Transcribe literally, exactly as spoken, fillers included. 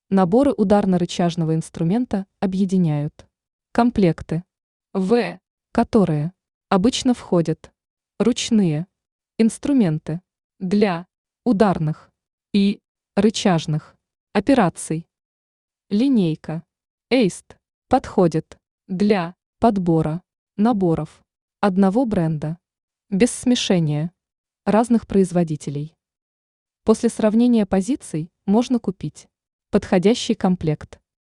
Наборы ударно-рычажного инструмента объединяют комплекты, в которые обычно входят ручные инструменты для ударных и рычажных операций. Линейка эйст подходит для подбора наборов одного бренда без смешения разных производителей. После сравнения позиций можно купить подходящий комплект.